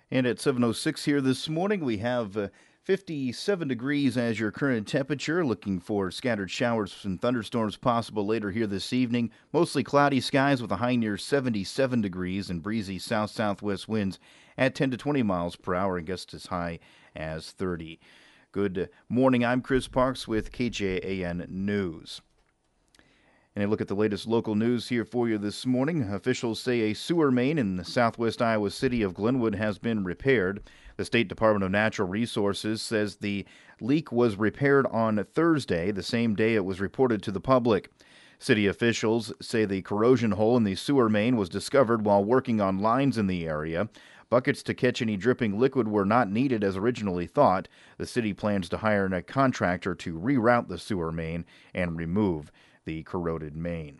And at 7:06 here this morning, we have 57 degrees as your current temperature. Looking for scattered showers and thunderstorms possible later here this evening. Mostly cloudy skies with a high near 77 degrees and breezy south-southwest winds at 10 to 20 miles per hour and gusts as high as 30. Good morning. I'm Chris Parks with KJAN News. And a look at the latest local news here for you this morning. Officials say a sewer main in the southwest Iowa city of Glenwood has been repaired. The State Department of Natural Resources says the leak was repaired on Thursday, the same day it was reported to the public. City officials say the corrosion hole in the sewer main was discovered while working on lines in the area. Buckets to catch any dripping liquid were not needed as originally thought. The city plans to hire a contractor to reroute the sewer main and remove the corroded main.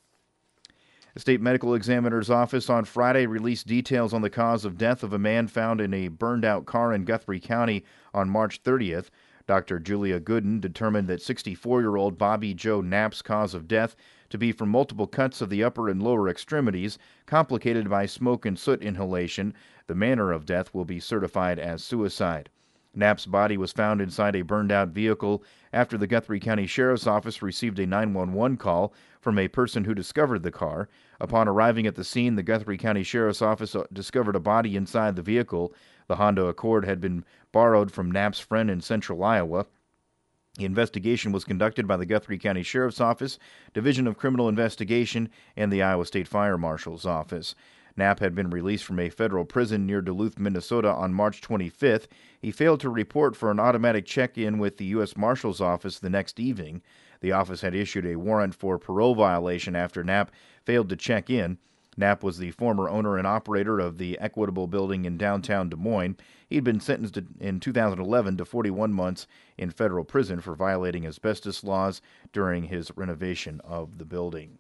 The state medical examiner's office on Friday released details on the cause of death of a man found in a burned-out car in Guthrie County on March 30th. Dr. Julia Gooden determined that 64-year-old Bobby Joe Knapp's cause of death to be from multiple cuts of the upper and lower extremities, complicated by smoke and soot inhalation. The manner of death will be certified as suicide. Knapp's body was found inside a burned-out vehicle after the Guthrie County Sheriff's Office received a 911 call from a person who discovered the car. Upon arriving at the scene, the Guthrie County Sheriff's Office discovered a body inside the vehicle. The Honda Accord had been borrowed from Knapp's friend in central Iowa. The investigation was conducted by the Guthrie County Sheriff's Office, Division of Criminal Investigation, and the Iowa State Fire Marshal's Office. Knapp had been released from a federal prison near Duluth, Minnesota on March 25th. He failed to report for an automatic check-in with the U.S. Marshal's Office the next evening. The office had issued a warrant for parole violation after Knapp failed to check in. Knapp was the former owner and operator of the Equitable Building in downtown Des Moines. He'd been sentenced in 2011 to 41 months in federal prison for violating asbestos laws during his renovation of the building.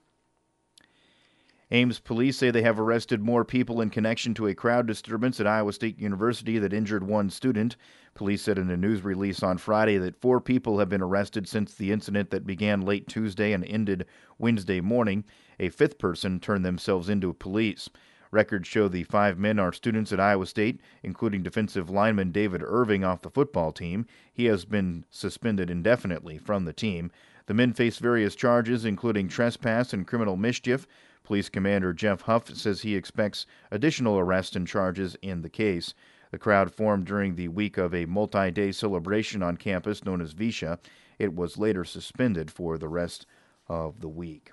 Ames police say they have arrested more people in connection to a crowd disturbance at Iowa State University that injured one student. Police said in a news release on Friday that 4 people have been arrested since the incident that began late Tuesday and ended Wednesday morning. A 5th person turned themselves into police. Records show the 5 men are students at Iowa State, including defensive lineman David Irving off the football team. He has been suspended indefinitely from the team. The men face various charges, including trespass and criminal mischief. Police Commander Jeff Huff says he expects additional arrests and charges in the case. The crowd formed during the week of a multi-day celebration on campus known as Visha. It was later suspended for the rest of the week.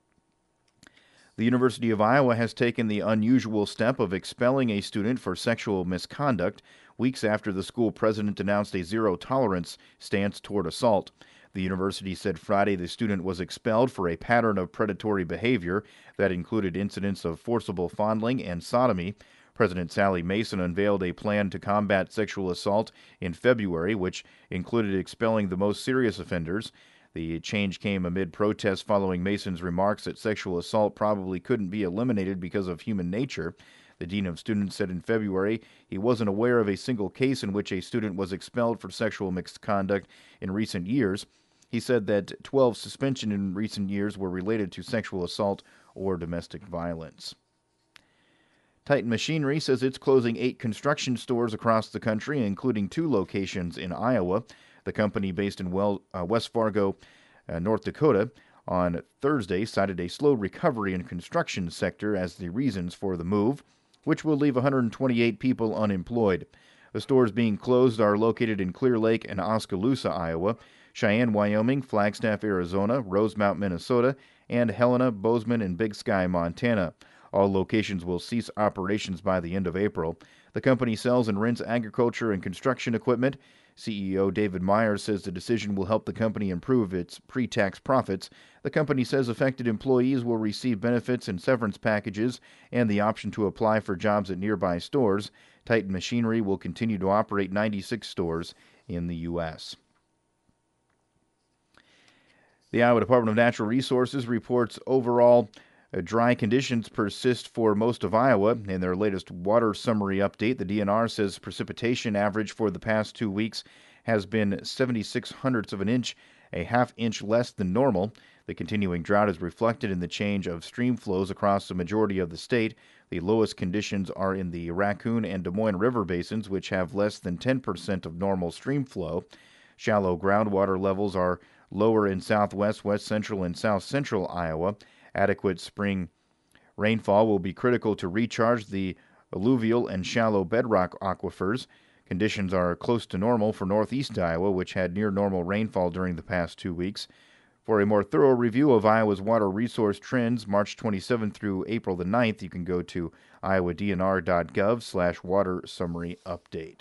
The University of Iowa has taken the unusual step of expelling a student for sexual misconduct weeks after the school president announced a zero-tolerance stance toward assault. The university said Friday the student was expelled for a pattern of predatory behavior that included incidents of forcible fondling and sodomy. President Sally Mason unveiled a plan to combat sexual assault in February, which included expelling the most serious offenders. The change came amid protests following Mason's remarks that sexual assault probably couldn't be eliminated because of human nature. The dean of students said in February he wasn't aware of a single case in which a student was expelled for sexual misconduct in recent years. He said that 12 suspensions in recent years were related to sexual assault or domestic violence. Titan Machinery says it's closing 8 construction stores across the country, including 2 locations in Iowa. The company, based in West Fargo, North Dakota, on Thursday cited a slow recovery in construction sector as the reasons for the move, which will leave 128 people unemployed. The stores being closed are located in Clear Lake and Oskaloosa, Iowa, Cheyenne, Wyoming, Flagstaff, Arizona, Rosemount, Minnesota, and Helena, Bozeman, and Big Sky, Montana. All locations will cease operations by the end of April. The company sells and rents agriculture and construction equipment. CEO David Myers says the decision will help the company improve its pre-tax profits. The company says affected employees will receive benefits and severance packages and the option to apply for jobs at nearby stores. Titan Machinery will continue to operate 96 stores in the U.S. The Iowa Department of Natural Resources reports overall dry conditions persist for most of Iowa. In their latest water summary update, the DNR says precipitation average for the past 2 weeks has been 76 hundredths of an inch, a half inch less than normal. The continuing drought is reflected in the change of stream flows across the majority of the state. The lowest conditions are in the Raccoon and Des Moines River basins, which have less than 10% of normal stream flow. Shallow groundwater levels are lower in southwest, west central, and south central Iowa. Adequate spring rainfall will be critical to recharge the alluvial and shallow bedrock aquifers. Conditions are close to normal for northeast Iowa, which had near normal rainfall during the past 2 weeks. For a more thorough review of Iowa's water resource trends, March 27th through April the 9th, you can go to iowadnr.gov/water summary update.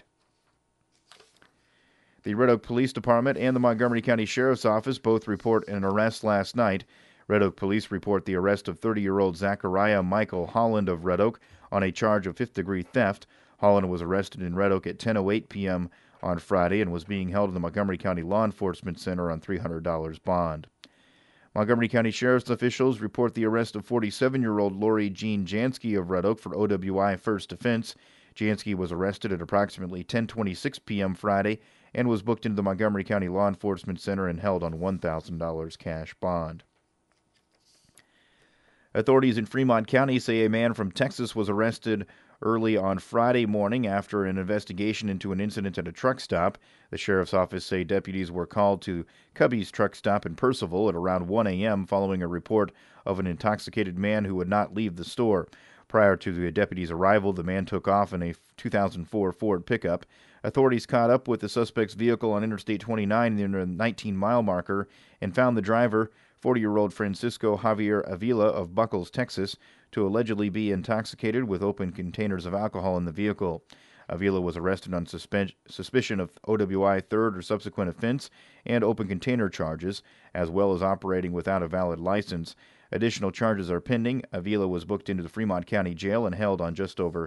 The Red Oak Police Department and the Montgomery County Sheriff's Office both report an arrest last night. Red Oak Police report the arrest of 30-year-old Zachariah Michael Holland of Red Oak on a charge of fifth-degree theft. Holland was arrested in Red Oak at 10:08 p.m. on Friday and was being held in the Montgomery County Law Enforcement Center on $300 bond. Montgomery County Sheriff's officials report the arrest of 47-year-old Lori Jean Jansky of Red Oak for OWI first offense. Jansky was arrested at approximately 10:26 p.m. Friday and was booked into the Montgomery County Law Enforcement Center and held on $1,000 cash bond. Authorities in Fremont County say a man from Texas was arrested early on Friday morning after an investigation into an incident at a truck stop. The sheriff's office say deputies were called to Cubby's truck stop in Percival at around 1 a.m. following a report of an intoxicated man who would not leave the store. Prior to the deputies' arrival, the man took off in a 2004 Ford pickup. Authorities caught up with the suspect's vehicle on Interstate 29 near the 19-mile marker and found the driver, 40-year-old Francisco Javier Avila of Buckles, Texas, to allegedly be intoxicated with open containers of alcohol in the vehicle. Avila was arrested on suspicion of OWI third or subsequent offense and open container charges, as well as operating without a valid license. Additional charges are pending. Avila was booked into the Fremont County Jail and held on just over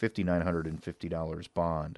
$5,950 bond.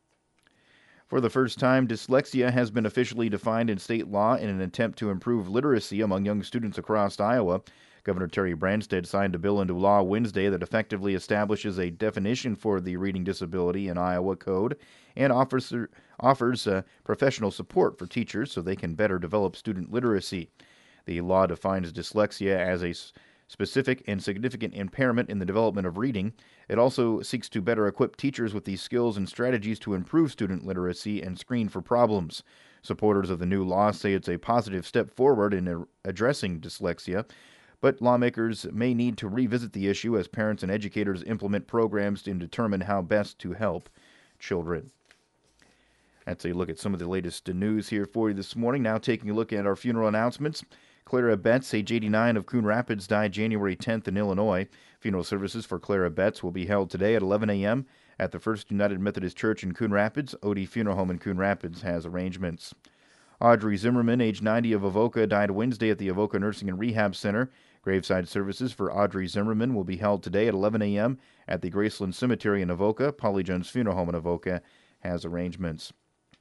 For the first time, dyslexia has been officially defined in state law in an attempt to improve literacy among young students across Iowa. Governor Terry Branstad signed a bill into law Wednesday that effectively establishes a definition for the reading disability in Iowa code and offers professional support for teachers so they can better develop student literacy. The law defines dyslexia as a specific and significant impairment in the development of reading. It also seeks to better equip teachers with the skills and strategies to improve student literacy and screen for problems. Supporters of the new law say it's a positive step forward in addressing dyslexia, but lawmakers may need to revisit the issue as parents and educators implement programs to determine how best to help children. That's a look at some of the latest news here for you this morning. Now taking a look at our funeral announcements. Clara Betts, age 89 of Coon Rapids, died January 10th in Illinois. Funeral services for Clara Betts will be held today at 11 a.m. at the First United Methodist Church in Coon Rapids. Odie Funeral Home in Coon Rapids has arrangements. Audrey Zimmerman, age 90 of Avoca, died Wednesday at the Avoca Nursing and Rehab Center. Graveside services for Audrey Zimmerman will be held today at 11 a.m. at the Graceland Cemetery in Avoca. Polly Jones Funeral Home in Avoca has arrangements.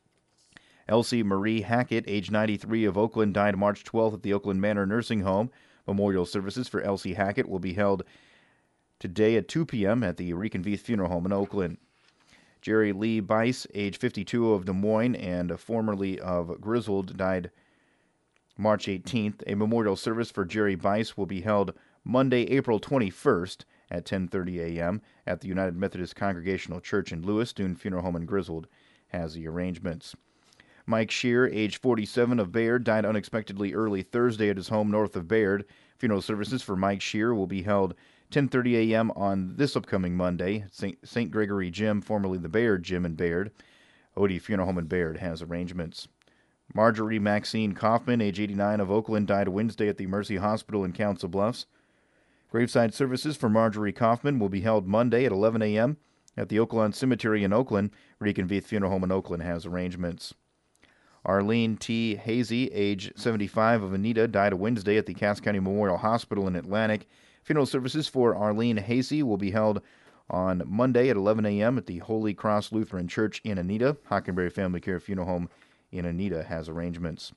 Elsie Marie Hackett, age 93 of Oakland, died March 12th at the Oakland Manor Nursing Home. Memorial services for Elsie Hackett will be held today at 2 p.m. at the Reconveith Funeral Home in Oakland. Jerry Lee Bice, age 52 of Des Moines and formerly of Griswold, died March 18th. A memorial service for Jerry Bice will be held Monday, April 21st at 10:30 a.m. at the United Methodist Congregational Church in Lewiston. Funeral Home in Griswold has the arrangements. Mike Shear, age 47 of Bayard, died unexpectedly early Thursday at his home north of Bayard. Funeral services for Mike Shear will be held 10:30 a.m. on this upcoming Monday at St. Gregory Gym, formerly the Bayard Gym in Bayard. Odie Funeral Home in Bayard has arrangements. Marjorie Maxine Kaufman, age 89 of Oakland, died Wednesday at the Mercy Hospital in Council Bluffs. Graveside services for Marjorie Kaufman will be held Monday at 11 a.m. at the Oaklawn Cemetery in Oakland. Reconveith Funeral Home in Oakland has arrangements. Arlene T. Hazy, age 75 of Anita, died Wednesday at the Cass County Memorial Hospital in Atlantic. Funeral services for Arlene Hazy will be held on Monday at 11 a.m. at the Holy Cross Lutheran Church in Anita. Hockenberry Family Care Funeral Home in Anita has arrangements.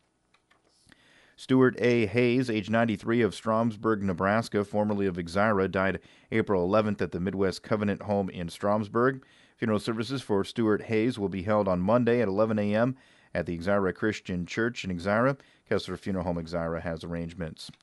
Stuart A. Hayes, age 93 of Stromsburg, Nebraska, formerly of Exira, died April 11th at the Midwest Covenant Home in Stromsburg. Funeral services for Stuart Hayes will be held on Monday at 11 a.m. at the Exira Christian Church in Exira. Kessler Funeral Home Exira has arrangements.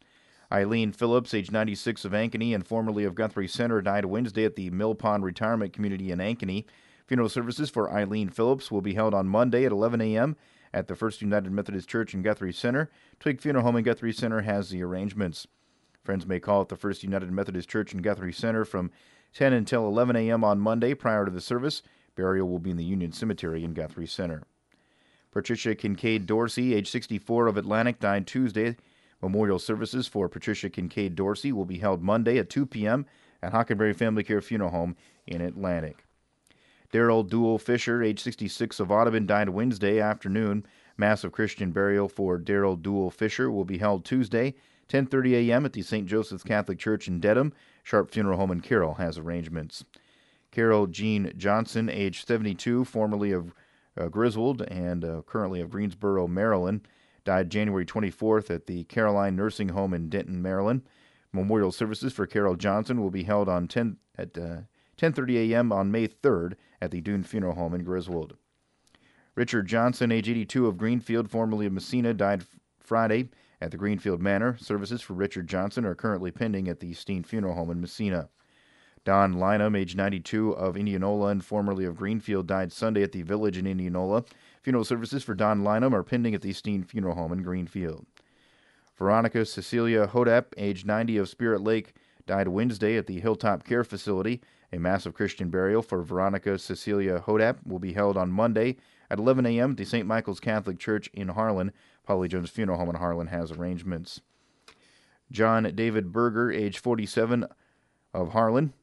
Eileen Phillips, age 96, of Ankeny and formerly of Guthrie Center, died Wednesday at the Mill Pond Retirement Community in Ankeny. Funeral services for Eileen Phillips will be held on Monday at 11 a.m. at the First United Methodist Church in Guthrie Center. Twig Funeral Home in Guthrie Center has the arrangements. Friends may call at the First United Methodist Church in Guthrie Center from 10 until 11 a.m. on Monday prior to the service. Burial will be in the Union Cemetery in Guthrie Center. Patricia Kincaid Dorsey, age 64, of Atlantic, died Tuesday. Memorial services for Patricia Kincaid Dorsey will be held Monday at 2 p.m. at Hockenberry Family Care Funeral Home in Atlantic. Darrell Duell Fisher, age 66, of Audubon, died Wednesday afternoon. Mass of Christian burial for Darrell Duell Fisher will be held Tuesday, 10:30 a.m. at the St. Joseph's Catholic Church in Dedham. Sharp Funeral Home in Carroll has arrangements. Carol Jean Johnson, age 72, formerly of Griswold and currently of Greensboro, Maryland, died January 24th at the Caroline Nursing Home in Denton, Maryland. Memorial services for Carol Johnson will be held on 10:30 a.m. on May 3rd at the Dune Funeral Home in Griswold. Richard Johnson, age 82, of Greenfield, formerly of Messina, died Friday at the Greenfield Manor. Services for Richard Johnson are currently pending at the Steen Funeral Home in Messina. Don Lynham, age 92, of Indianola and formerly of Greenfield, died Sunday at the Village in Indianola. Funeral services for Don Lynham are pending at the Steen Funeral Home in Greenfield. Veronica Cecilia Hodap, age 90, of Spirit Lake, died Wednesday at the Hilltop Care Facility. A mass of Christian burial for Veronica Cecilia Hodap will be held on Monday at 11 a.m. at the St. Michael's Catholic Church in Harlan. Polly Jones Funeral Home in Harlan has arrangements. John David Berger, age 47, of Harlan,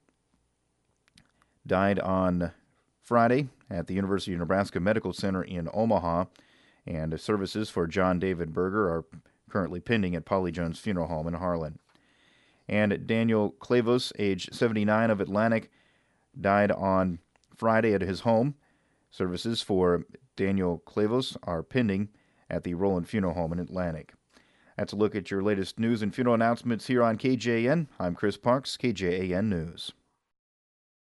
died on Friday at the University of Nebraska Medical Center in Omaha, and services for John David Berger are currently pending at Polly Jones Funeral Home in Harlan. And Daniel Clavos, age 79, of Atlantic, died on Friday at his home. Services for Daniel Clavos are pending at the Roland Funeral Home in Atlantic. That's a look at your latest news and funeral announcements here on KJAN. I'm Chris Parks, KJAN News.